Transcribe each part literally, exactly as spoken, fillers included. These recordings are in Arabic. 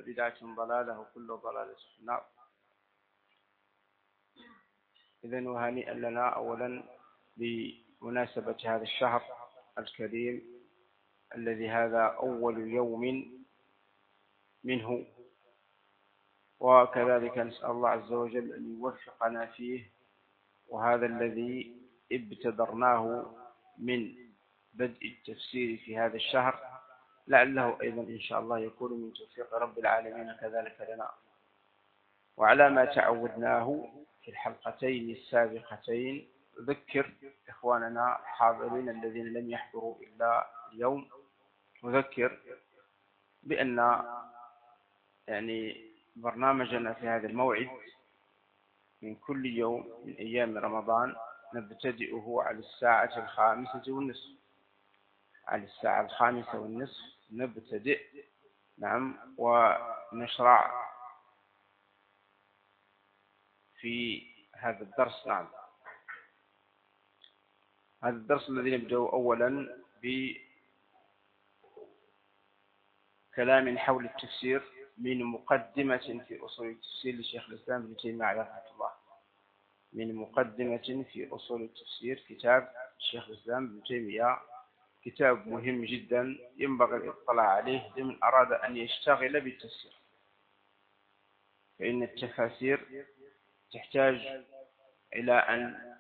بدعة ضلالة وكل ضلالة في النار. إذن وهنيئا لنا أولا بمناسبة هذا الشهر الكريم الذي هذا أول يوم منه، وكذلك نسأل الله عز وجل أن يوفقنا فيه، وهذا الذي ابتدرناه من بدء التفسير في هذا الشهر لعله أيضا إن شاء الله يكون من توفيق رب العالمين كذلك لنا. وعلى ما تعودناه في الحلقتين السابقتين أذكر إخواننا الحاضرين الذين لم يحضروا إلا اليوم، أذكر بأن يعني برنامجنا في هذا الموعد من كل يوم من أيام رمضان نبتدئه على الساعة الخامسة والنصف، على الساعة الخامسة والنصف نبتدئ، نعم، ونشرع في هذا الدرس. نعم، هذا الدرس الذي نبدأ أولا بكلام حول التفسير من مقدمة في أصول التفسير لشيخ الإسلام ابن تيمية عليه رحمة الله، من مقدمة في أصول التفسير كتاب الشيخ الإسلام ابن تيمية، كتاب مهم جدا ينبغي الاطلاع عليه لمن أراد أن يشتغل بالتفسير، فإن التفاسير تحتاج إلى أن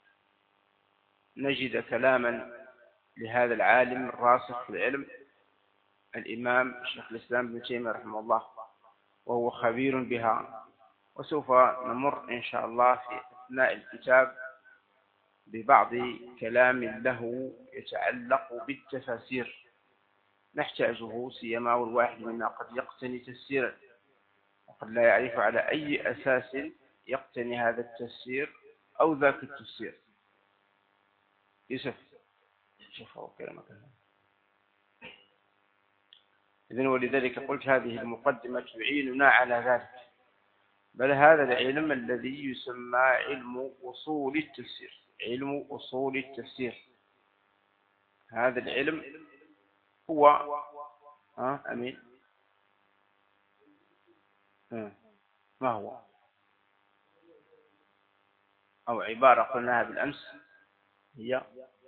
نجد كلاما لهذا العالم الراسخ في العلم الإمام الشيخ الإسلام ابن تيمية رحمه الله، وهو خبير بها. وسوف نمر إن شاء الله في أثناء الكتاب ببعض كلام له يتعلق بالتفاسير نحتاجه، سيما والواحد منا قد يقتني تفسيرا وقد لا يعرف على أي أساس يقتني هذا التفسير أو ذاك التفسير. يوسف شوفوا كلامك. إذن ولذلك قلت هذه المقدمة تعيننا على ذلك، بل هذا العلم الذي يسمى علم أصول التفسير، علم أصول التفسير، هذا العلم هو ها أمين ها. ما هو؟ أو عبارة قلناها بالأمس هي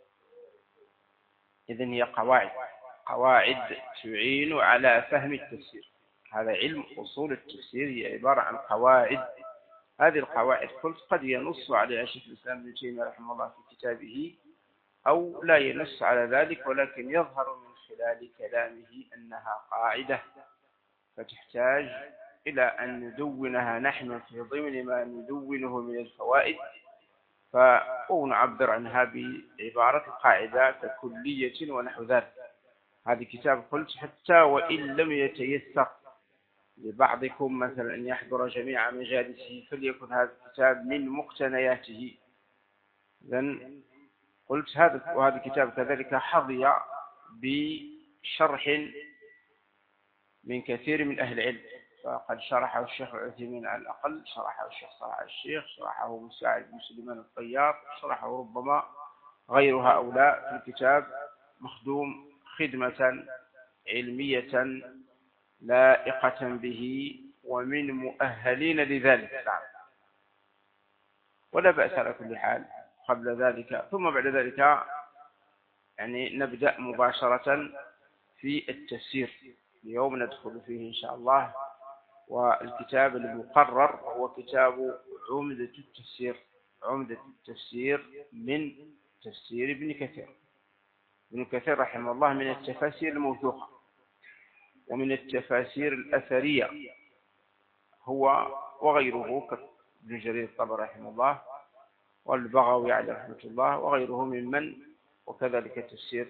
إذن هي قواعد قواعد تعين على فهم التفسير. هذا علم أصول التفسير هي عبارة عن قواعد. هذه القواعد قلت قد ينص عليها شيخ الإسلام ابن تيمية رحمه الله في كتابه أو لا ينص على ذلك، ولكن يظهر من خلال كلامه أنها قاعدة، فتحتاج إلى أن ندونها نحن في ضمن ما ندونه من الفوائد، فنعبر عنها بعبارة قاعدة ككلية ونحو ذلك. هذه كتاب قلت حتى وإن لم يتيسر لبعضكم مثلا أن يحضر جميع مجالسه فليكن هذا الكتاب من مقتنياته. إذن قلت هذا، وهذا الكتاب كذلك حظي بشرح من كثير من أهل العلم، فقد شرحه الشيخ العثيمين على الأقل، شرحه الشيخ صلاح الشيخ، شرحه مساعد بن سليمان الطيار، شرحه ربما غير هؤلاء في الكتاب مخدوم خدمة علمية لائقة به ومن مؤهلين لذلك. نعم، ولا بأس على كل حال. قبل ذلك ثم بعد ذلك يعني نبدأ مباشرة في التفسير. اليوم ندخل فيه إن شاء الله، والكتاب المقرر هو كتاب عمدة التفسير، عمدة التفسير من تفسير ابن كثير. ابن كثير رحمه الله من التفاسير الموثوقة ومن التفاسير الأثرية هو وغيره كابن جرير الطبري رحمه الله والبغوي عليه رحمة الله وغيره ممن، وكذلك تفسير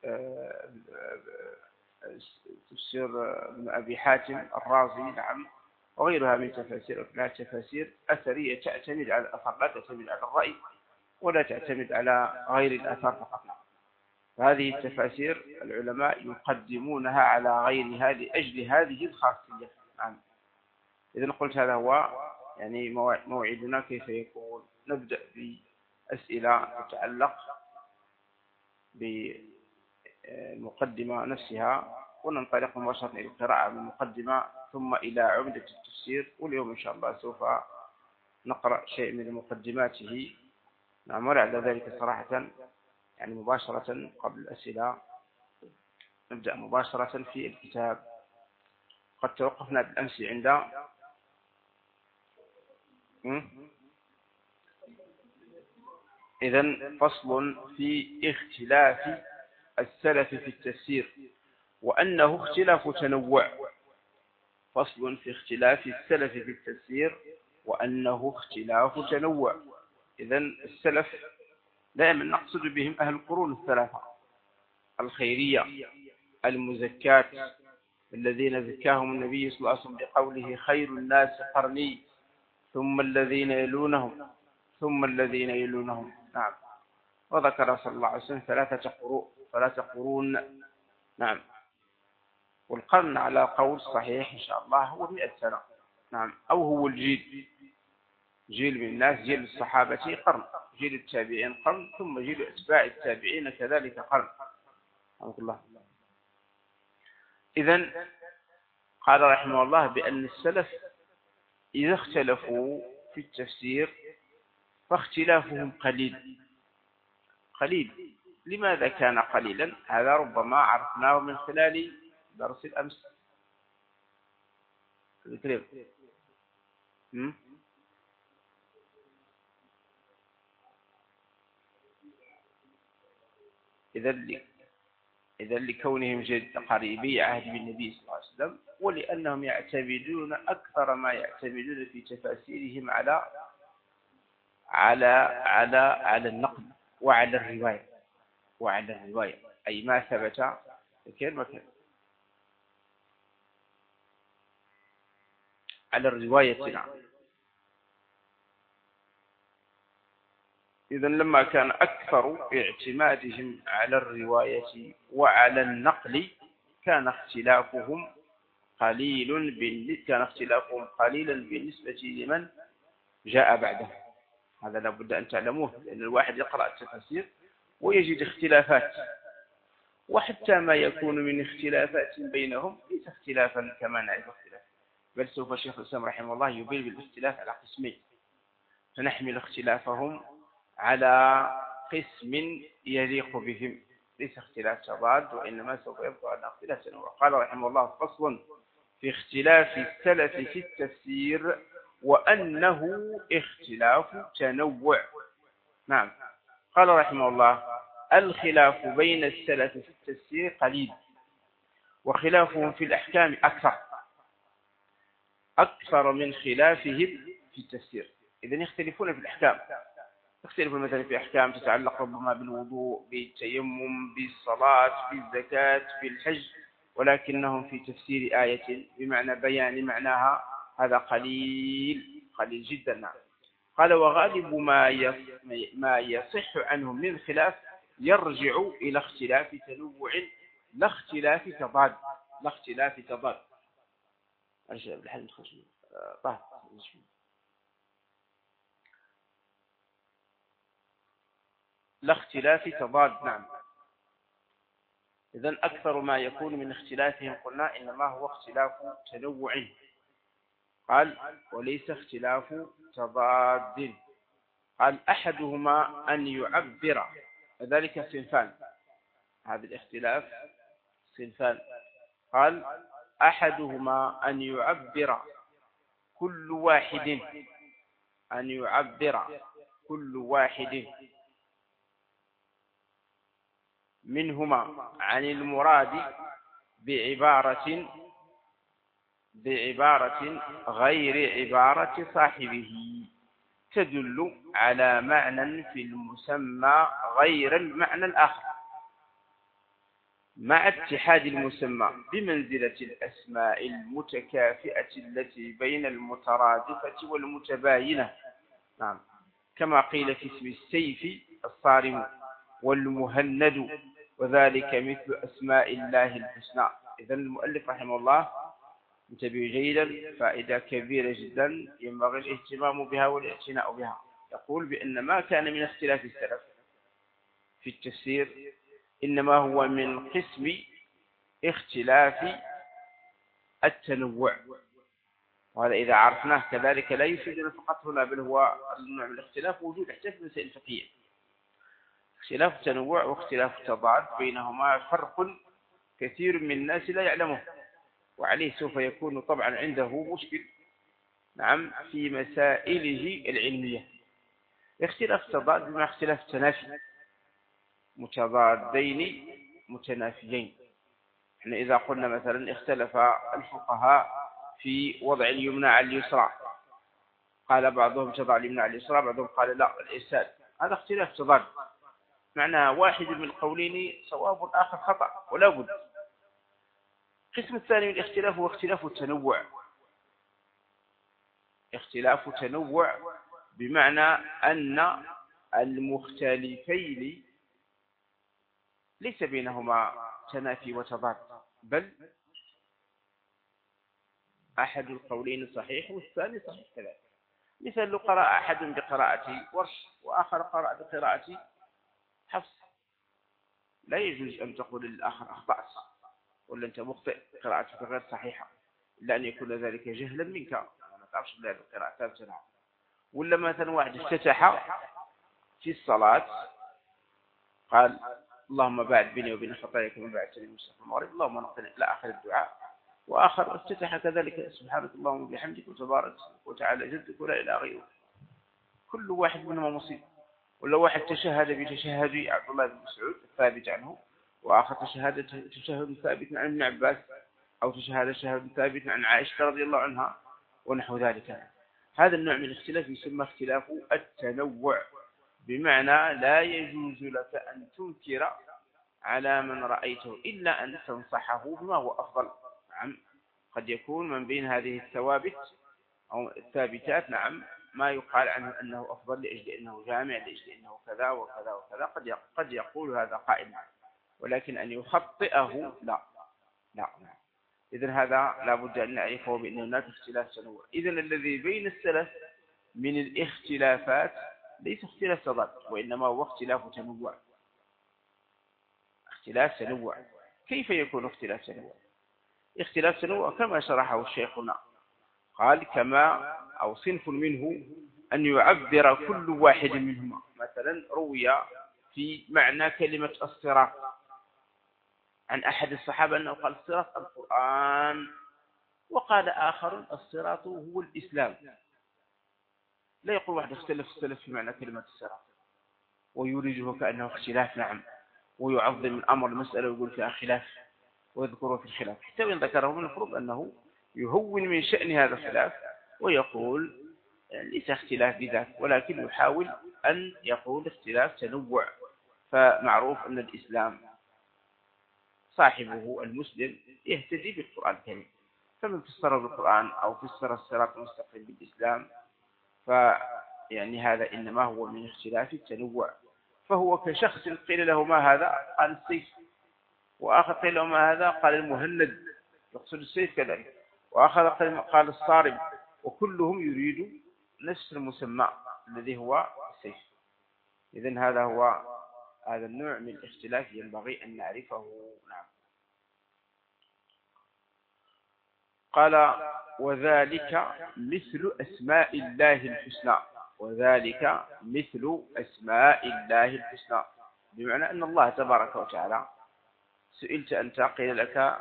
تفسير ابن أبي حاتم الرازي، نعم، وغيرها من تفاسير لا تفاسير أثرية تعتمد على الأثر، لا تعتمد على الرأي ولا تعتمد على غير الأثر فقط. فهذه التفاسير العلماء يقدمونها على غيرها لأجل هذه الخاصية. نعم. إذن قلت هذا هو يعني موعدنا كيف يكون. نبدأ بأسئلة تتعلق بالمقدمة نفسها وننطلق مباشرة إلى القراءة من المقدمة ثم إلى عمدة التفسير. واليوم إن شاء الله سوف نقرأ شيء من مقدماته. نعم، ولعل ذلك صراحة يعني مباشرة قبل الأسئلة نبدأ مباشرة في الكتاب. قد توقفنا بالأمس عند إذن فصل في اختلاف السلف في التفسير وأنه اختلاف تنوع. فصل في اختلاف السلف في التفسير وأنه اختلاف تنوع. إذن السلف دائما نقصد بهم أهل القرون الثلاثة الخيرية المزكاة الذين زكاهم النبي صلى الله عليه وسلم بقوله خير الناس قرني ثم الذين يلونهم ثم الذين يلونهم. نعم، وذكر صلى الله عليه وسلم ثلاثة قرون ثلاثة قرون. نعم، والقرن على قول صحيح إن شاء الله هو مئة سنة. نعم، أو هو الجيل، جيل من الناس، جيل الصحابة قرن، جيل التابعين قرن، ثم جيل أتباع التابعين كذلك قرن. رحمه الله. إذن قال رحمه الله بأن السلف إذا اختلفوا في التفسير فاختلافهم قليل. قليل لماذا كان قليلا؟ هذا ربما عرفناه من خلال درس الأمس. إذا إذا لكونهم جد قريبي عهد بالنبي صلى الله عليه وسلم، ولأنهم يعتمدون أكثر ما يعتمدون في تفاسيرهم على على على على النقل وعلى الرواية وعلى الرواية أي ما ثبت كيف مكان على الرواية. نعم. إذن لما كان أكثر اعتمادهم على الرواية وعلى النقل كان اختلافهم قليل كان اختلافهم قليلا بالنسبة لمن جاء بعده. هذا لابد أن تعلموه، لأن الواحد يقرأ التفاسير ويجد اختلافات، وحتى ما يكون من اختلافات بينهم ليس اختلافا كما نعرف اختلاف، بل سوف الشيخ الإسلام رحمه الله يبين بالاختلاف على قسمين، فنحمل اختلافهم على قسم يليق بهم، ليس اختلاف تضاد، وإنما سوف يبقى على اختلاف تنوع. قال رحمه الله فصل في اختلاف السلف في التفسير وأنه اختلاف تنوع. نعم، قال رحمه الله الخلاف بين السلف في التفسير قليل وخلافهم في الأحكام أكثر أكثر من خلافهم في التفسير. إذن يختلفون في الأحكام، يختلفون مثلا في أحكام تتعلق ربما بالوضوء، بالتيمم، بالصلاة، بالزكاة، بالحج، ولكنهم في تفسير آية بمعنى بيان معناها هذا قليل قليل جدا. نعم. قال وغالب ما ما يصح عنهم من خلاف يرجع إلى اختلاف تنوع لا اختلاف تضاد لا اختلاف تضاد. أرجع بالحل طه لا اختلاف تضاد. نعم. إذن أكثر ما يكون من اختلافهم قلنا إنما هو اختلاف تنوع. قال وليس اختلاف تضاد. قال أحدهما أن يعبر، ذلك صنفان، هذا الاختلاف صنفان. قال أحدهما أن يعبر كل واحد أن يعبر كل واحد منهما عن المراد بعبارة بعبارة غير عبارة صاحبه تدل على معنى في المسمى غير المعنى الآخر، مع اتحاد المسمى بمنزلة الأسماء المتكافئة التي بين المترادفة والمتباينة. نعم، كما قيل في اسم السيف الصارم والمهند، وذلك مثل أسماء الله الحسنى. إذن المؤلف رحمه الله انتبهوا جيدا، فائدة كبيرة جدا ينبغي الاهتمام بها والاعتناء بها. يقول بأن ما كان من اختلاف السلف في التفسير إنما هو من قسم اختلاف التنوع، وهذا إذا عرفناه كذلك لا يفيدنا فقط هنا، بل هو النوع من الاختلاف وجود حتى في مسائل فقهية. اختلاف التنوع واختلاف التضاد بينهما فرق كثير من الناس لا يعلمه، وعليه سوف يكون طبعا عنده مشكل نعم في مسائله العلمية. اختلاف التضاد مع اختلاف التنافي، متضادين متنافيين. احنا إذا قلنا مثلا اختلف الفقهاء في وضع اليمنى على اليسرى، قال بعضهم تضع اليمنى على اليسرى، بعضهم قال لا الإرسال، هذا اختلاف تضاد، معنى واحد من القولين صواب والآخر خطأ ولا بد. القسم الثاني من الاختلاف هو اختلاف التنوع. اختلاف تنوع بمعنى أن المختلفين ليس بينهما تنافي وتضاد، بل أحد القولين صحيح والثاني صحيح كذلك. مثل لو قرأ أحد بقراءة ورش وآخر قرأ بقراءة حفص، لا يجوز أن تقول للآخر أخطأت ولا أنت مخطئ، قراءتك غير صحيحة، إلا أن يكون ذلك جهلا منك، ما تعرفش بلا القراءة تبتلها. ولا مثلا واحد افتتح في الصلاة قال اللهم باعد بيني وبين خطاياي كما باعدتني من الشرق والمغرب، اللهم نقني إلى آخر الدعاء. وآخر افتتح كذلك سبحانك اللهم وبحمدك وتبارك وتعالى جدك ولا إله غيرك. كل واحد منهما مصيب. ولا واحد تشهد بتشهد عبد الله بن مسعود الثابت عنه، وآخر تشهد تشهد ثابت عن ابن عباس، أو تشهد تشهد ثابت عن عائشة رضي الله عنها ونحو ذلك. هذا النوع من الاختلاف يسمى اختلاف التنوع، بمعنى لا يجوز لك أن تنكر على من رأيته إلا أن تنصحه بما هو أفضل. نعم، قد يكون من بين هذه الثوابت أو الثابتات نعم ما يقال عنه أنه أفضل لأجل أنه جامع، لأجل أنه كذا وكذا وكذا، قد قد يقول هذا قائل، ولكن أن يخطئه لا لا. إذن هذا لا بد أن نعرفه بأن هناك اختلاف تنوع. إذن الذي بين السلف من الاختلافات ليس اختلاف تضاد، وإنما هو اختلاف تنوع. اختلاف تنوع كيف يكون اختلاف تنوع؟ اختلاف تنوع كما شرحه الشيخنا، قال كما أو صنف منه أن يعبر كل واحد منهما. مثلا روي في معنى كلمة الصراط عن أحد الصحابة أنه قال الصراط القرآن، وقال آخر الصراط هو الإسلام. لا يقول واحد اختلف السلف في معنى كلمة الصراط ويريده كأنه اختلاف نعم، ويعظم الأمر المسألة ويقول فيها خلاف ويذكره في الخلاف، حتى وإن ذكره من المفروض أنه يهون من شأن هذا الخلاف ويقول ليس اختلاف بذاك، ولكن يحاول أن يقول اختلاف تنوع. فمعروف أن الإسلام صاحبه المسلم يهتدي بالقرآن الكريم، فمن فسر بالقرآن أو فسر الصراط المستقيم بالإسلام فيعني هذا إنما هو من اختلاف التنوع. فهو كشخص قيل له ما هذا قال السيف، وآخر قيل له ما هذا قال المهند، يقصد السيف كذلك، وآخر قال الصارم، وكلهم يريد نفس المسمى الذي هو السيف. إذن هذا هو هذا النوع من الاختلاف ينبغي أن نعرفه. نعم. قال وذلك مثل أسماء الله الحسنى، وذلك مثل أسماء الله الحسنى بمعنى أن الله تبارك وتعالى سئلت أنت قيل لك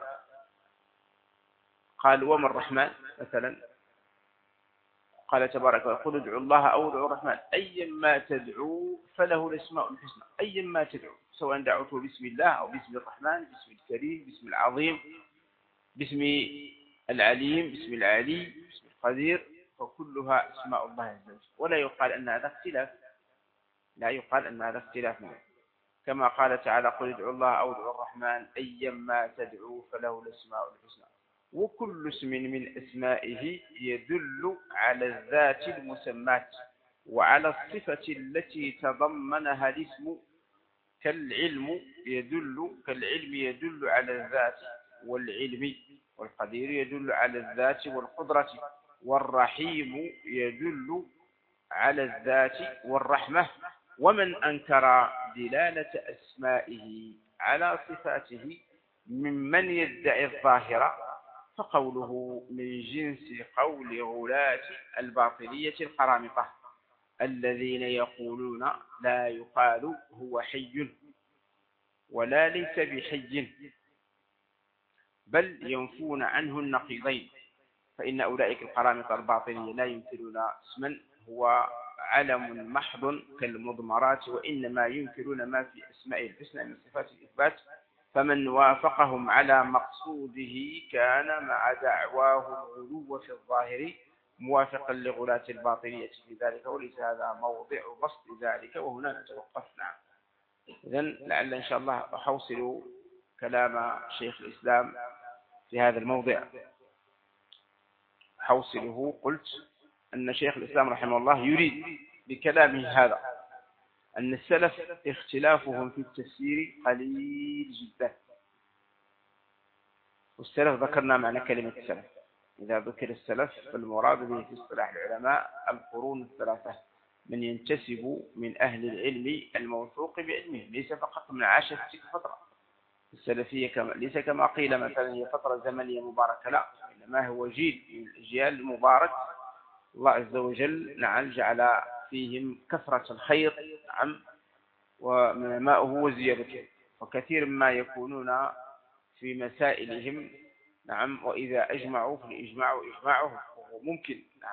قال وما الرحمن مثلا، قال تبارك وتعالى قل ادعوا الله أو ادعوا الرحمن أيما تدعو فله الأسماء الحسنى. أيما تدعو سواء دعوته باسم الله أو باسم الرحمن، باسم الكريم، باسم العظيم، باسم العليم، باسم العلي، باسم القدير، فكلها اسماء الله عز وجل. ولا يقال أن هذا اختلاف، لا يقال أن هذا اختلاف منه. كما قال تعالى قل ادعوا الله أو ادعوا الرحمن أيما تدعو فله الأسماء الحسنى. وكل اسم من أسمائه يدل على الذات المسمات وعلى الصفة التي تضمنها الاسم، كالعلم يدل كالعلم يدل على الذات والعلم، والقدير يدل على الذات والقدرة، والرحيم يدل على الذات والرحمة. ومن أنكر دلالة أسمائه على صفاته ممن يدعي الظاهرة فقوله من جنس قول غلاة الباطنية القرامطة الذين يقولون لا يقال هو حي ولا ليس بحي، بل ينفون عنه النقيضين، فإن أولئك القرامطة الباطنية لا ينكرون اسما هو علم محض كالمضمرات، وإنما ينكرون ما في أسماء الحسنى من صفات الإثبات، فمن وافقهم على مقصوده كان مع دعواه الغلو في الظاهر موافقا لغلاة الباطنية في ذلك، وليس هذا موضع بسط ذلك، وهنا نتوقف. نعم. إذن لعل إن شاء الله أحوصل كلام شيخ الإسلام في هذا الموضع. حوصله قلت أن شيخ الإسلام رحمه الله يريد بكلامه هذا أن السلف اختلافهم في التفسير قليل جدا. والسلف ذكرنا معنى كلمة السلف، إذا ذكر السلف فالمراد به في اصطلاح العلماء القرون الثلاثة، من ينتسب من أهل العلم الموثوق بعلمه، ليس فقط من عاش في تلك الفترة السلفية، كما ليس كما قيل مثلا هي فترة زمنية مباركة، لا، إنما هو جيل من الأجيال المبارك، الله عز وجل نعم جعل فيهم كثرة الخير، نعم، ونماؤه وزيادته، وكثير ما يكونون في مسائلهم، نعم، وإذا أجمعوا فالإجماع إجماعه وهو ممكن. نعم.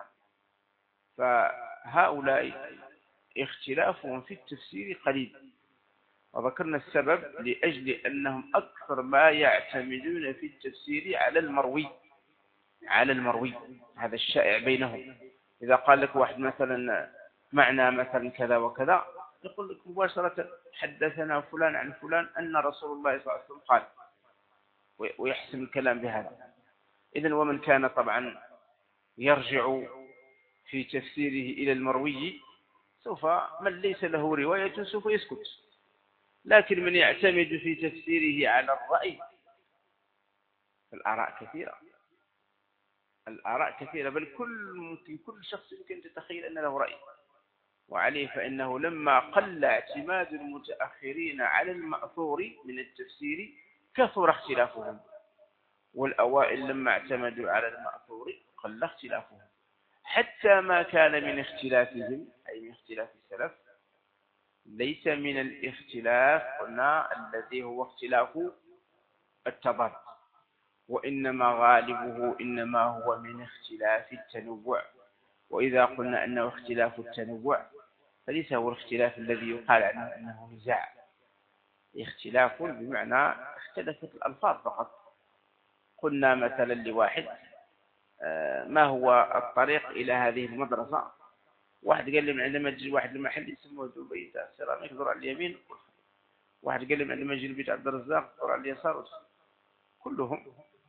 فهؤلاء اختلافهم في التفسير قليل، وذكرنا السبب لأجل أنهم أكثر ما يعتمدون في التفسير على المروي، على المروي هذا الشائع بينهم. إذا قال لك واحد مثلا معنى مثلا كذا وكذا، يقول لك مباشرة حدثنا فلان عن فلان أن رسول الله صلى الله عليه وسلم قال، ويحسن الكلام بهذا. إذن ومن كان طبعا يرجع في تفسيره إلى المروي، سوف من ليس له رواية سوف يسكت، لكن من يعتمد في تفسيره على الرأي فالآراء كثيرة، الآراء كثيرة، بل كل ممكن كل شخص يمكن تتخيل أن له رأي، وعليه فإنه لما قل اعتماد المتأخرين على المأثور من التفسير كثر اختلافهم، والأوائل لما اعتمدوا على المأثور قل اختلافهم، حتى ما كان من اختلافهم أي من اختلاف السلف ليس من الاختلاف قلنا الذي هو اختلاف التضاد، وإنما غالبه إنما هو من اختلاف التنوع. وإذا قلنا أنه اختلاف التنوع فليس هو الاختلاف الذي يقال عنه أنه نزاع، اختلاف بمعنى اختلفت الألفاظ فقط. قلنا مثلا لواحد ما هو الطريق إلى هذه المدرسة، واحد قال لي عندما تجي واحد المحل يسموه دبي تاع السيراميك دور على اليمين، واحد قال لي عندما يجي البيت عبد الرزاق دور على اليسار، كلهم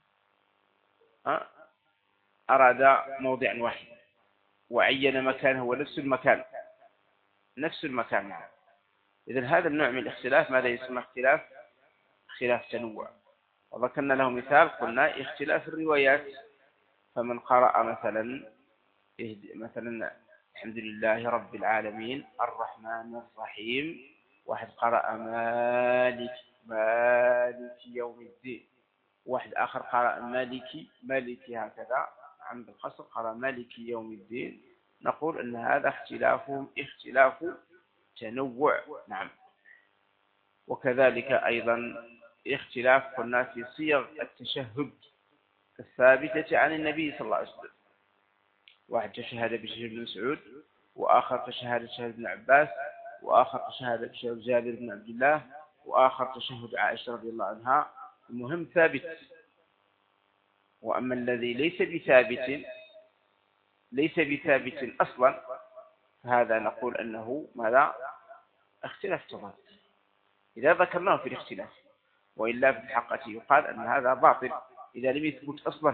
أراد موضع واحد وعين مكانه هو نفس المكان، نفس المكان معه. إذن هذا النوع من الاختلاف ماذا يسمى اختلاف خلاف تنوع. وذكرنا له مثال قلنا اختلاف الروايات، فمن قرأ مثلا مثلا الحمد لله رب العالمين الرحمن الرحيم، واحد قرأ مالك مالك يوم الدين، واحد آخر قرأ مالكي مالكي هكذا عند القصر قرأ مالكي يوم الدين، نقول أن هذا اختلافهم اختلاف تنوع. نعم. وكذلك أيضا اختلاف قلنا في صيغ التشهد الثابتة عن النبي صلى الله عليه وسلم، واحد تشهد بتشهد بن مسعود، وآخر تشهد بتشهد بن عباس، وآخر تشهد بتشهد جابر بن عبد الله، وآخر تشهد عائشة رضي الله عنها. المهم ثابت. وأما الذي ليس بثابت ليس بثابت أصلا فهذا نقول أنه ماذا اختلاف تضاد إذا ذكرناه في الاختلاف، وإلا في الحقيقة يقال أن هذا باطل إذا لم يثبت أصلا،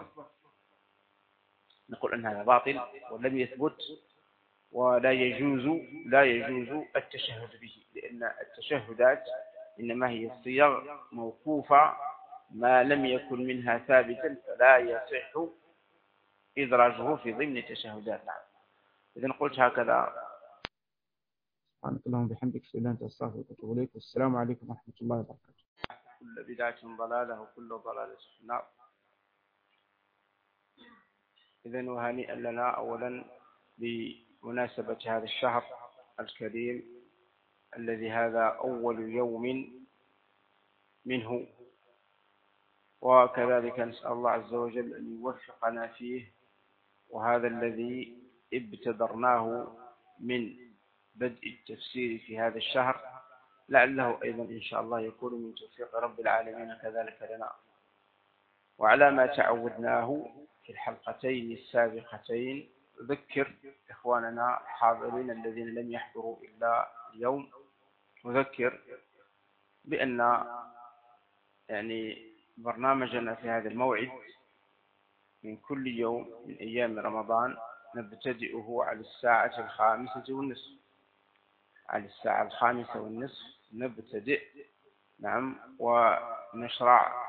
نقول أن هذا باطل ولم يثبت، ولا يجوز لا يجوز التشهد به، لأن التشهدات إنما هي صيغ موقوفة ما لم يكن منها ثابتا فلا يصح إدراجه في ضمن التشهدات. نعم. إذن قلت هكذا. سبحانك اللهم وبحمدك أشهد أن لا إله إلا أنت أستغفرك وأتوب إليك، والسلام عليكم ورحمة الله وبركاته. وكل بدعة ضلالة وكل ضلالة في النار. إذن وهنيئا لنا أولا بمناسبة هذا الشهر الكريم الذي هذا أول يوم منه، وكذلك نسأل الله عز وجل أن يوفقنا فيه، وهذا الذي ابتدرناه من بدء التفسير في هذا الشهر لعله أيضا إن شاء الله يكون من توفيق رب العالمين كذلك لنا. وعلى ما تعودناه في الحلقتين السابقتين أذكر إخواننا الحاضرين الذين لم يحضروا إلا اليوم، أذكر بأن يعني برنامجنا في هذا الموعد من كل يوم من أيام رمضان نبتدئه على الساعة الخامسة والنصف، على الساعة الخامسة والنصف نبتدئ، نعم، ونشرع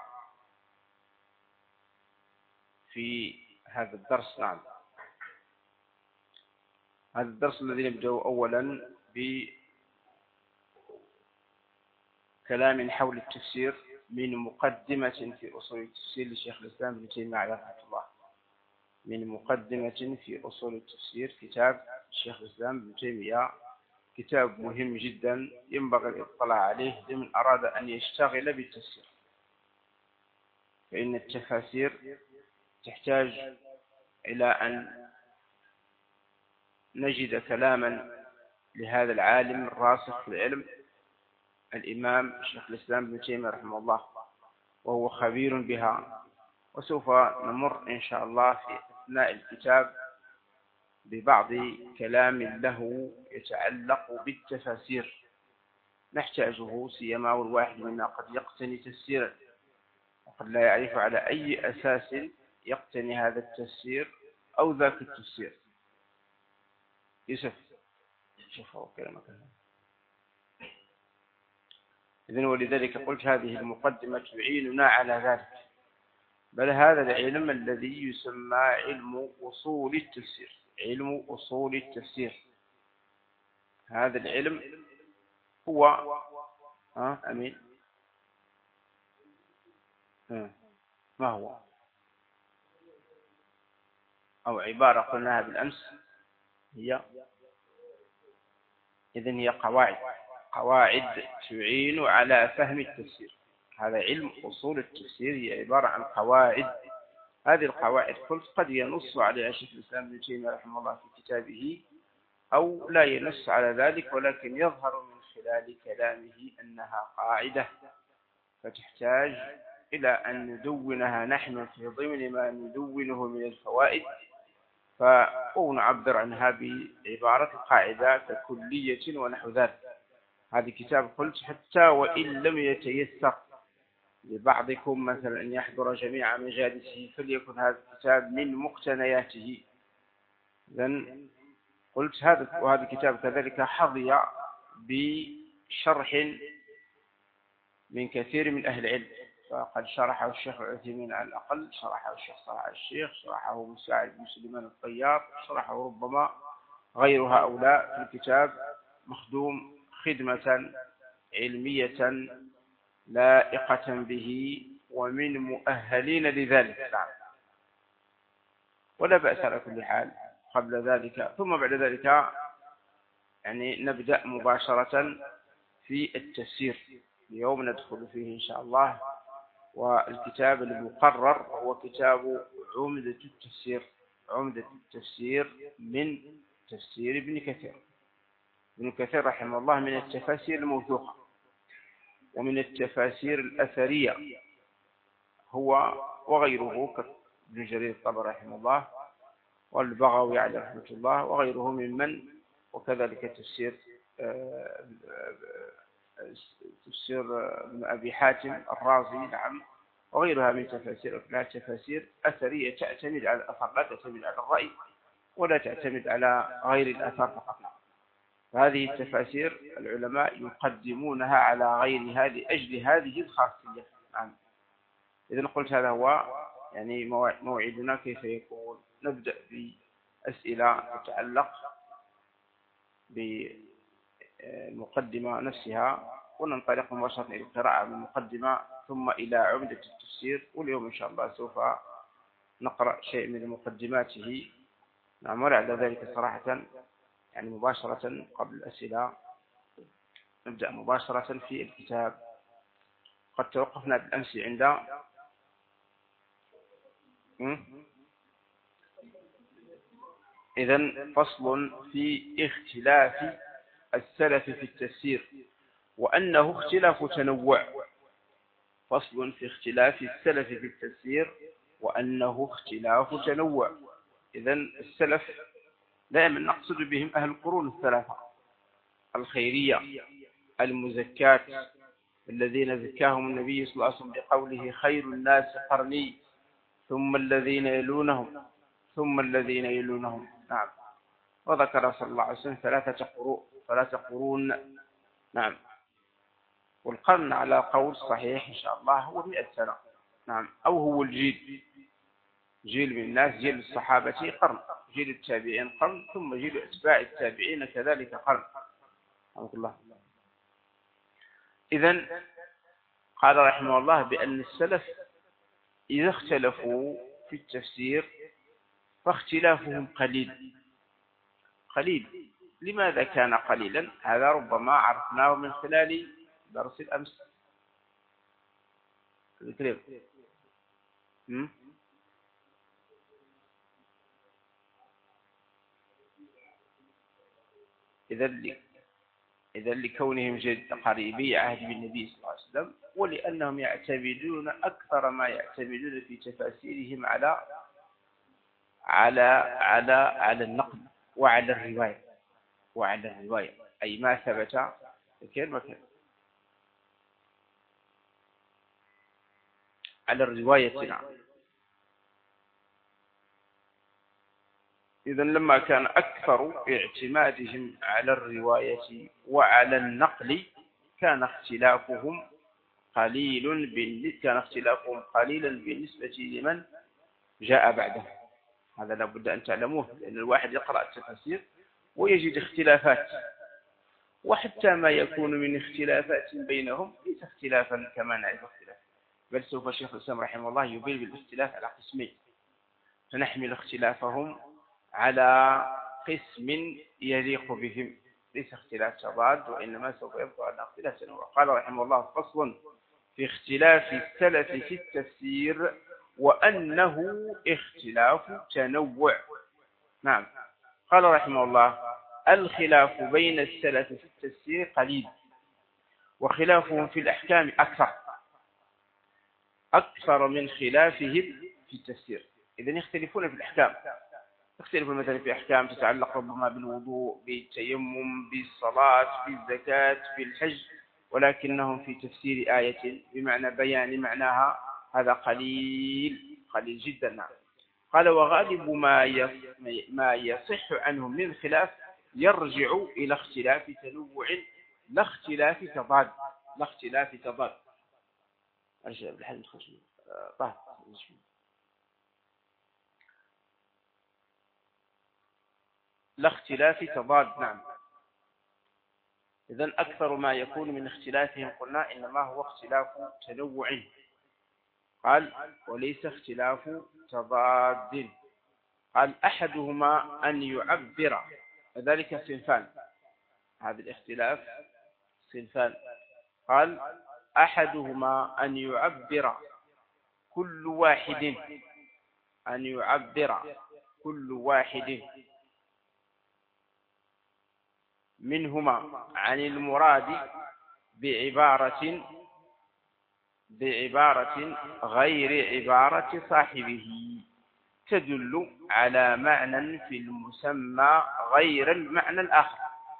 في هذا الدرس. نعم، هذا الدرس الذي نبدأ أولا بكلام حول التفسير من مقدمة في أصول التفسير لشيخ الإسلام ابن تيمية عليه رحمة الله، من مقدمة في أصول التفسير كتاب الشيخ الإسلام ابن تيمية، كتاب مهم جدا ينبغي الاطلاع عليه لمن أراد أن يشتغل بالتفسير، فإن التفاسير تحتاج إلى أن نجد كلاما لهذا العالم الراسخ في العلم الإمام الشيخ الإسلام ابن تيمية رحمه الله، وهو خبير بها. وسوف نمر إن شاء الله في أثناء الكتاب ببعض كلام له يتعلق بالتفاسير نحتاجه، سيما والواحد منا قد يقتني تفسيرا وقد لا يعرف على أي أساس يقتني هذا التفسير أو ذاك التفسير. يوسف شوفوا كلامك. إذن ولذلك قلت هذه المقدمة تعيننا على ذلك، بل هذا العلم الذي يسمى علم أصول التفسير، علم أصول التفسير، هذا العلم هو ها أمين ها. ما هو؟ أو عبارة قلناها بالأمس هي إذن هي قواعد قواعد تعين على فهم التفسير. هذا علم أصول التفسير هي عبارة عن قواعد، هذه القواعد قلت قد ينص عليها شيخ الإسلام ابن تيمية رحمه الله في كتابه أو لا ينص على ذلك، ولكن يظهر من خلال كلامه أنها قاعدة، فتحتاج إلى أن ندونها نحن في ضمن ما ندونه من الفوائد، فنعبر عنها بعبارة قاعدة ككلية ونحو ذلك. هذا كتاب قلت حتى وإن لم يتيسر لبعضكم مثلا أن يحضر جميع مجالسه فليكن هذا الكتاب من مقتنياته. إذن قلت هذا، وهذا الكتاب كذلك حظي بشرح من كثير من أهل العلم، فقد شرحه الشيخ عثيمين على الأقل، شرحه الشيخ صلاح الشيخ، شرحه مساعد بن سليمان الطيار، شرحه ربما غير هؤلاء في الكتاب مخدوم خدمة علمية لائقة به ومن مؤهلين لذلك. نعم، ولا بأس على كل حال. قبل ذلك ثم بعد ذلك يعني نبدأ مباشرة في التفسير. اليوم ندخل فيه إن شاء الله، والكتاب المقرر هو كتاب عمدة التفسير، عمدة التفسير من تفسير ابن كثير. ابن كثير رحمه الله من التفاسير الموثوقة ومن التفاسير الأثرية هو وغيره كابن جرير الطبري رحمه الله والبغوي عليه رحمة الله وغيره ممن، وكذلك تفسير تفسير ابن أبي حاتم الرازي، نعم، وغيرها من تفاسير كلها تفاسير أثرية تعتمد على الأثر، لا تعتمد على الرأي ولا تعتمد على غير الأثر فقط. فهذه التفاسير العلماء يقدمونها على غيرها لأجل هذه الخاصية. نعم. إذن قلت هذا هو يعني موعدنا كيف يكون. نبدأ بأسئلة تتعلق بالمقدمة نفسها وننطلق مباشرة إلى القراءة من المقدمة ثم إلى عمدة التفسير. واليوم إن شاء الله سوف نقرأ شيء من مقدماته. نعم، ولعل ذلك صراحة يعني مباشرة قبل الأسئلة نبدأ مباشرة في الكتاب. قد توقفنا بالأمس عند إذن فصل في اختلاف السلف في التفسير وأنه اختلاف تنوع. فصل في اختلاف السلف في التفسير وأنه اختلاف تنوع. إذن السلف دائما نقصد بهم أهل القرون الثلاثة الخيرية المزكاة الذين زكاهم النبي صلى الله عليه وسلم بقوله خير الناس قرني ثم الذين يلونهم ثم الذين يلونهم. نعم، وذكر صلى الله عليه وسلم ثلاثة قرون ثلاثة قرون. نعم، والقرن على قول صحيح إن شاء الله هو مئة سنة. نعم، أو هو الجيل، جيل من الناس، جيل الصحابة قرن، جيل التابعين قرن، ثم جيل أتباع التابعين كذلك قرن. رحمه الله. إذن قال رحمه الله بأن السلف إذا اختلفوا في التفسير فاختلافهم قليل. قليل لماذا كان قليلا؟ هذا ربما عرفناه من خلال درس الأمس. الكريم إذا إذا لكونهم جد قريبي عهد بالنبي صلى الله عليه وسلم، ولأنهم يعتمدون أكثر ما يعتمدون في تفاسيرهم على على على على النقل وعلى الرواية وعلى الرواية أي ما ثبت كلمة على الرواية. نعم، إذا لما كان أكثر اعتمادهم على الرواية وعلى النقل كان اختلافهم قليل كان اختلافهم قليلا بالنسبة لمن جاء بعده. هذا لابد أن تعلموه، لأن الواحد يقرأ التفاسير ويجد اختلافات، وحتى ما يكون من اختلافات بينهم ليس اختلافا كما نعرف اختلاف، بل سوف الشيخ الإسلام رحمه الله يبين بالاختلاف على قسمين، فنحمل اختلافهم على قسم يليق بهم، ليس اختلاف تضاد، وإنما سوف يبقى على اختلاف تنوع. قال رحمه الله فصل في اختلاف السلف في التفسير وأنه اختلاف تنوع. نعم، قال رحمه الله الخلاف بين السلف في التفسير قليل وخلافهم في الأحكام أكثر أكثر من خلافهم في التفسير. إذن يختلفون في الأحكام، يختلفون مثلا في أحكام تتعلق ربما بالوضوء، بالتيمم، بالصلاة، بالزكاة، بالحج، ولكنهم في تفسير آية بمعنى بيان معناها هذا قليل قليل جدا. نعم، قال وغالب ما ما يصح عنهم من خلاف يرجع إلى اختلاف تنوع لا اختلاف تضاد لا اختلاف تضاد أرجع بالحل الخشب طه لا اختلاف تضاد. نعم، إذن أكثر ما يكون من اختلافهم قلنا إنما هو اختلاف تنوع. قال وليس اختلاف تضاد. قال أحدهما أن يعبر، ذلك صنفان، هذا الاختلاف صنفان. قال أحدهما أن يعبر كل واحد أن يعبر كل واحد منهما عن المراد بعبارة بعبارة غير عبارة صاحبه تدل على معنى في المسمى غير المعنى الآخر،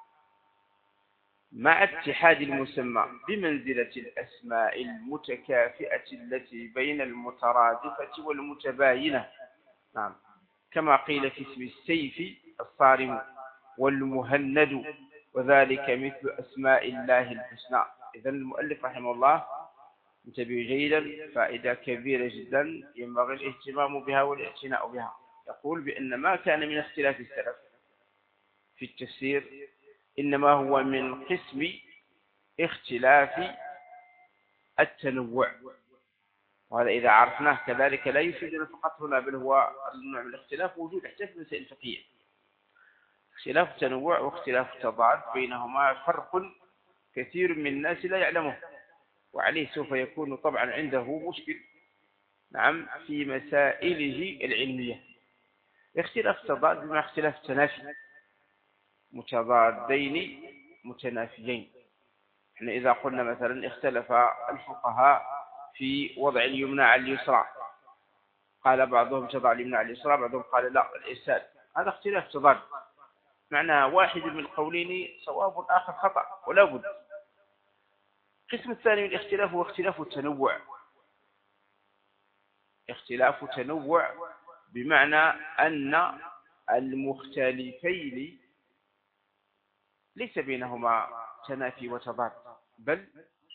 مع اتحاد المسمى بمنزلة الأسماء المتكافئة التي بين المترادفة والمتباينة. نعم، كما قيل في اسم السيف الصارم والمهند، وذلك مثل أسماء الله الحسنى. إذن المؤلف رحمه الله انتبه جيدا، فائدة كبيرة جدا ينبغي الاهتمام بها والاعتناء بها. يقول بأن ما كان من اختلاف السلف في التفسير إنما هو من قسم اختلاف التنوع. وهذا إذا عرفناه كذلك لا يفيدنا فقط هنا، بل هو النوع من الاختلاف وجود حتى في مسائل فقهية. اختلاف التنوع واختلاف التضاد بينهما فرق كثير من الناس لا يعلمه، وعليه سوف يكون طبعا عنده مشكل نعم في مسائله العلمية. اختلاف التضاد بما اختلاف التنافي، متضادين متنافيين. احنا إذا قلنا مثلا اختلف الفقهاء في وضع اليمنى على اليسرى، قال بعضهم تضع اليمنى على اليسرى، بعضهم قال لا الإرسال، هذا اختلاف تضاد، معنى واحد من القولين صواب والآخر خطأ ولا بد. القسم الثاني من الاختلاف هو اختلاف التنوع. اختلاف تنوع بمعنى أن المختلفين ليس بينهما تنافي وتضاد، بل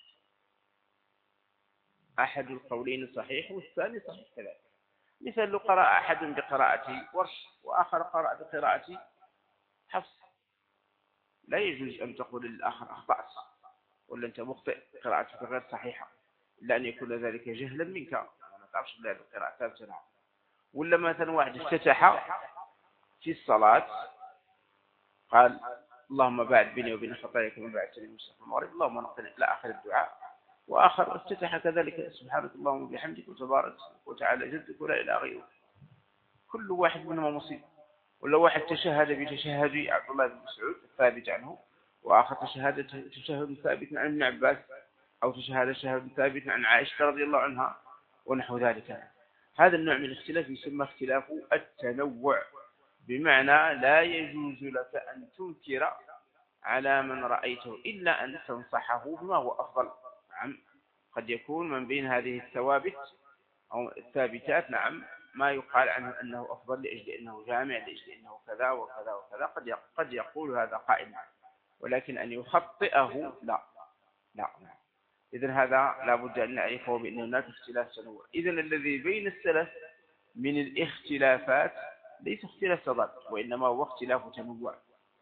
أحد القولين صحيح والثاني صحيح كذلك. مثل لو قرأ أحد بقراءة ورش وآخر قرأ بقراءة حفص، لا يجوز أن تقول للآخر أخطأت ولا أنت مخطئ، قراءتك غير صحيحة، إلا أن يكون ذلك جهلا منك، ما تعرفش بلا القراءة تابتنا. ولا مثلا واحد افتتح في الصلاة قال اللهم باعد بيني وبين خطاياك كما باعدتني من الشرق والمغرب، اللهم نقني إلى آخر الدعاء. وآخر افتتح كذلك سبحانك اللهم وبحمدك وتبارك وتعالى جدك ولا إله غيرك. كل واحد منهما مصيب. ولا واحد تشهد بتشهد عبد الله بن مسعود الثابت عنه، وآخر تشهد تشهد ثابت عن ابن عباس، أو تشهد تشهد ثابت عن عائشة رضي الله عنها ونحو ذلك. هذا النوع من الاختلاف يسمى اختلاف التنوع، بمعنى لا يجوز لك أن تنكر على من رأيته إلا أن تنصحه بما هو أفضل. نعم، قد يكون من بين هذه الثوابت أو الثابتات نعم ما يقال عنه أنه أفضل لأجل أنه جامع، لأجل أنه كذا وكذا وكذا، قد قد يقول هذا قائل، ولكن أن يخطئه لا لا. إذن هذا لابد أن نعرفه بأن هناك اختلاف تنوع. إذن الذي بين السلف من الاختلافات ليس اختلاف تضاد، وإنما هو اختلاف تنوع.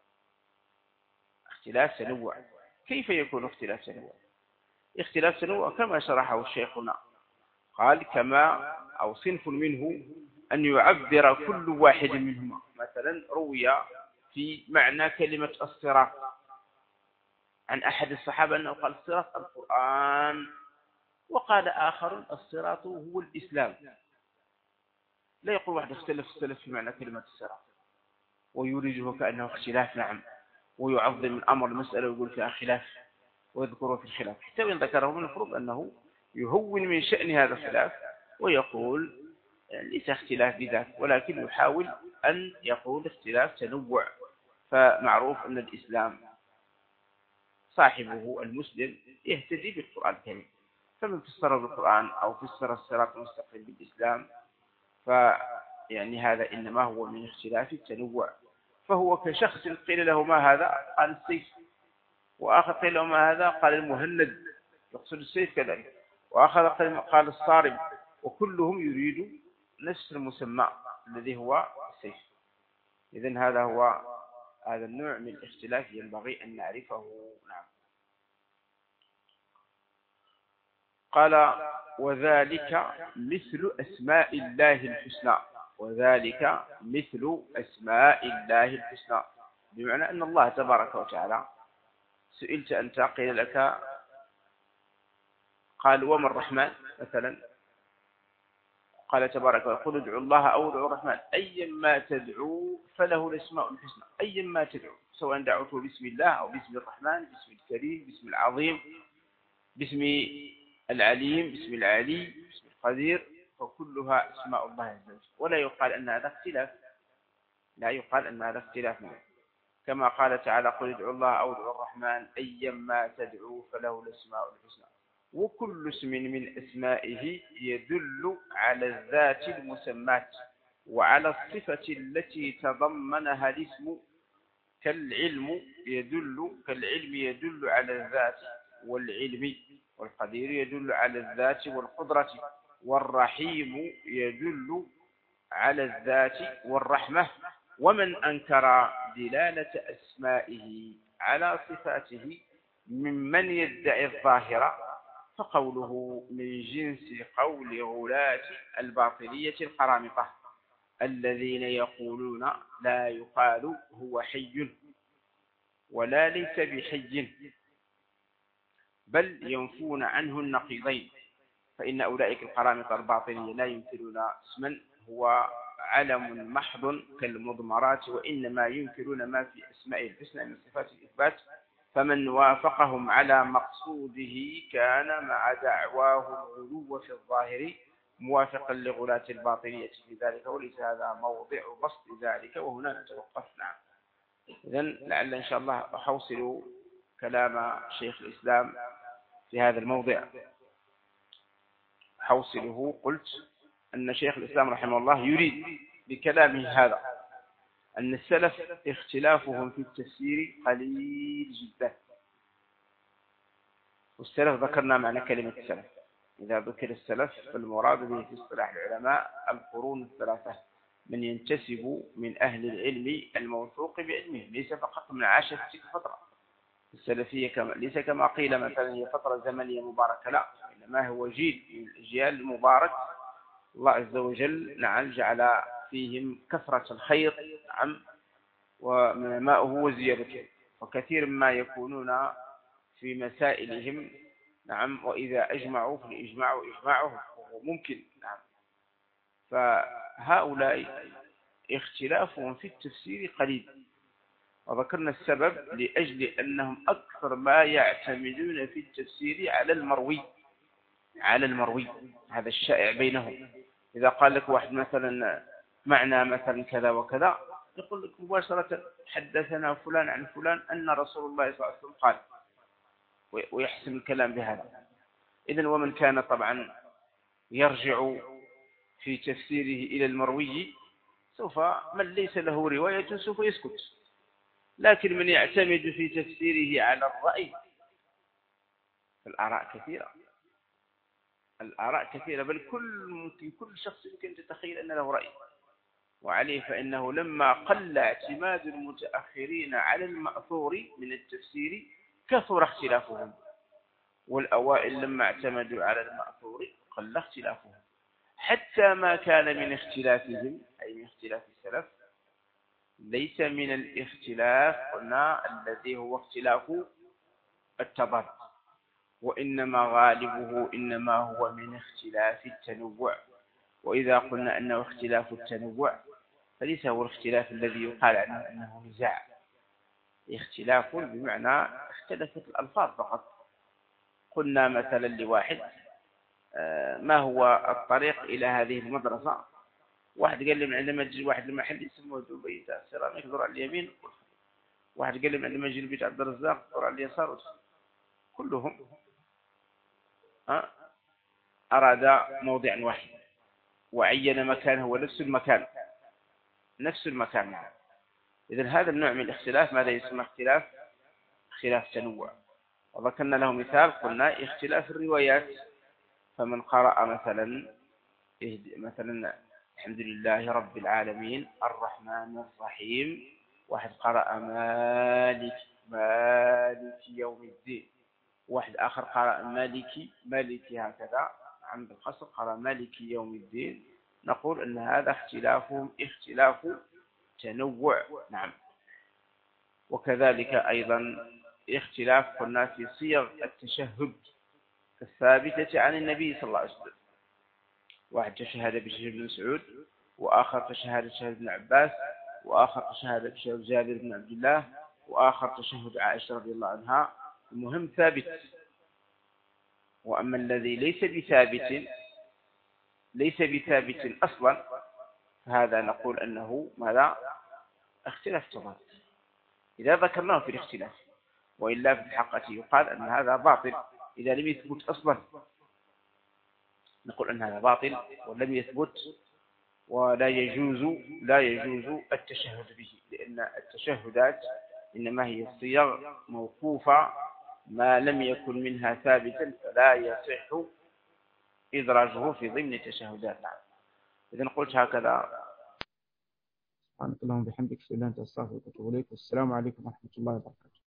اختلاف تنوع. كيف يكون اختلاف تنوع؟ اختلاف تنوع كما شرحه الشيخنا، قال كما أو صنف منه أن يعبر كل واحد منهما. مثلا روي في معنى كلمة الصراط عن أحد الصحابة أنه قال الصراط القرآن، وقال آخر الصراط هو الإسلام. لا يقول واحد اختلف السلف في معنى كلمة الصراط ويريده كأنه اختلاف نعم، ويعظم الأمر المسألة ويقول فيها خلاف ويذكره في الخلاف، حتى وإن ذكره من المفروض أنه يهون من شأن هذا الخلاف ويقول ليس اختلاف بذاك، ولكن يحاول أن يقول اختلاف تنوع. فمعروف أن الإسلام صاحبه المسلم يهتدي بالقرآن الكريم، فمن فسر بالقرآن أو فسر الصراط المستقيم بالإسلام فيعني هذا إنما هو من اختلاف التنوع. فهو كشخص قيل له ما هذا قال السيف، وآخر قيل له ما هذا قال المهند، يقصد السيف كذلك، وآخر قال الصارم، وكلهم يريد نفس المسمى الذي هو السيف. إذن هذا هو هذا النوع من الاختلاف ينبغي أن نعرفه. نعم. قال وذلك مثل أسماء الله الحسنى. وذلك مثل أسماء الله الحسنى بمعنى أن الله تبارك وتعالى سئلت أنت قيل لك قال وما الرحمن مثلا، قال تبارك وتعالى قل ادعوا الله أو ادعوا الرحمن أيما تدعو فله الأسماء الحسنى. أيما تدعو سواء دعوته باسم الله أو باسم الرحمن، باسم الكريم، باسم العظيم، باسم العليم، باسم العلي، باسم القدير، فكلها اسماء الله عز وجل. ولا يقال أن هذا اختلاف، لا يقال أن هذا اختلاف منه. كما قال تعالى قل ادعوا الله أو ادعوا الرحمن أيما تدعو فله الأسماء الحسنى. وكل اسم من أسمائه يدل على الذات المسمات وعلى الصفة التي تضمنها الاسم، كالعلم يدل كالعلم يدل على الذات والعلم، والقدير يدل على الذات والقدرة، والرحيم يدل على الذات والرحمة. ومن أنكر دلالة أسمائه على صفاته ممن يدعي الظاهرة فقوله من جنس قول غلاة الباطنية القرامطة الذين يقولون لا يقال هو حي ولا ليس بحي، بل ينفون عنه النقيضين، فإن أولئك القرامطة الباطنية لا ينكرون اسما هو علم محض كالمضمرات، وإنما ينكرون ما في أسماء الحسنى من صفات الإثبات، فمن وافقهم على مقصوده كان مع دعواه الغلو في الظاهر موافقا لغلاة الباطنية في ذلك، وليس هذا موضع بسط ذلك، وهنا نتوقف. نعم. إذن لعل إن شاء الله أحوصل كلام شيخ الإسلام في هذا الموضع. حوصله قلت أن شيخ الإسلام رحمه الله يريد بكلامه هذا أن السلف اختلافهم في التفسير قليل جدا. والسلف ذكرنا معنى كلمة السلف، إذا ذكر السلف فالمراد به في اصطلاح العلماء القرون الثلاثة، من ينتسب من أهل العلم الموثوق بعلمه، ليس فقط من عاش في تلك الفترة السلفية، كما ليس كما قيل مثلا هي فترة زمنية مباركة، لا، إنما هو جيل من الأجيال المبارك. الله عز وجل نعم جعل فيهم كثرة الخير، نعم، وماؤه وزيادته، وكثير ما يكونون في مسائلهم، نعم، وإذا أجمعوا فالإجماع إجماعه ممكن. نعم. فهؤلاء اختلافهم في التفسير قليل، وذكرنا السبب لأجل أنهم أكثر ما يعتمدون في التفسير على المروي، على المروي هذا الشائع بينهم. إذا قال لك واحد مثلا معنى مثلا كذا وكذا، يقول لك مباشرة حدثنا فلان عن فلان أن رسول الله صلى الله عليه وسلم قال، ويحسم الكلام بهذا. إذن ومن كان طبعا يرجع في تفسيره إلى المروي، سوف من ليس له رواية سوف يسكت، لكن من يعتمد في تفسيره على الرأي، الآراء كثيرة، الآراء كثيرة، بل كل ممكن كل شخص يمكن تتخيل أن له رأي، وعليه فإنه لما قل اعتماد المتأخرين على المأثور من التفسير كثر اختلافهم، والأوائل لما اعتمدوا على المأثور قل اختلافهم، حتى ما كان من اختلافهم أي من اختلاف السلف ليس من الاختلاف قلنا الذي هو اختلاف التضاد، وإنما غالبه إنما هو من اختلاف التنوع. وإذا قلنا أنه اختلاف التنوع فليس هو الاختلاف الذي يقال عنه أنه نزاع، اختلاف بمعنى اختلفت الألفاظ فقط. قلنا مثلا لواحد ما هو الطريق إلى هذه المدرسة، واحد قال لي من عندما تجي واحد المحل يسموه دبي السيراميك دور على اليمين، واحد قال لي من عندما يجي البيت عبد الرزاق دور على اليسار، كلهم أراد موضع واحد وعين مكانه هو نفس المكان، نفس المكان معه. إذن هذا النوع من الاختلاف ماذا يسمى اختلاف اختلاف تنوع. وذكرنا له مثال قلنا اختلاف الروايات، فمن قرأ مثلا مثلا الحمد لله رب العالمين الرحمن الرحيم، واحد قرأ مالك مالك يوم الدين، واحد آخر قرأ مالكي مالكي هكذا عند القصر قرأ مالكي يوم الدين، نقول أن هذا اختلافهم اختلاف تنوع. نعم. وكذلك أيضا اختلاف قلنا في صيغ التشهد الثابتة عن النبي صلى الله عليه وسلم، واحد تشهد بتشهد بن مسعود، وآخر تشهد بتشهد بن عباس، وآخر تشهد بتشهد جابر بن عبد الله، وآخر تشهد عائشة رضي الله عنها. المهم ثابت. وأما الذي ليس بثابت ليس بثابت أصلا فهذا نقول أنه ماذا اختلاف تضاد إذا ذكرناه في الاختلاف، وإلا في الحقيقة يقال أن هذا باطل إذا لم يثبت أصلا، نقول أن هذا باطل ولم يثبت، ولا يجوز لا يجوز التشهد به، لأن التشهدات إنما هي صيغ موقوفة ما لم يكن منها ثابتا فلا يصح إدراجه في ضمن التشهدات. نعم. إذن قلت هكذا. سبحانك اللهم وبحمدك أشهد أن لا إله إلا أنت أستغفرك وأتوب إليك، والسلام عليكم ورحمة الله وبركاته.